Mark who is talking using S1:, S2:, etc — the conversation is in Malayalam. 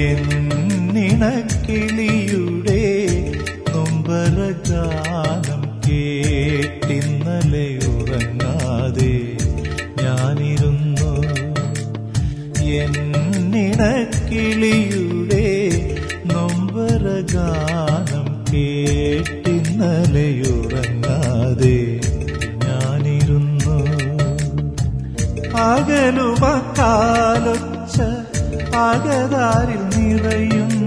S1: എന്നിണക്കിളിയുടെ നൊമ്പരഗാനം കേട്ടിന്നലെ ഉറങ്ങാതെ ഞാനിരുന്നു. എന്നിണക്കിളിയുടെ നൊമ്പരഗാനം കേട്ടിന്നലെ ഉറങ്ങാതെ ഞാനിരുന്നു. പകലുമക്കാലൊച്ച അകതാരിൽ നിറയും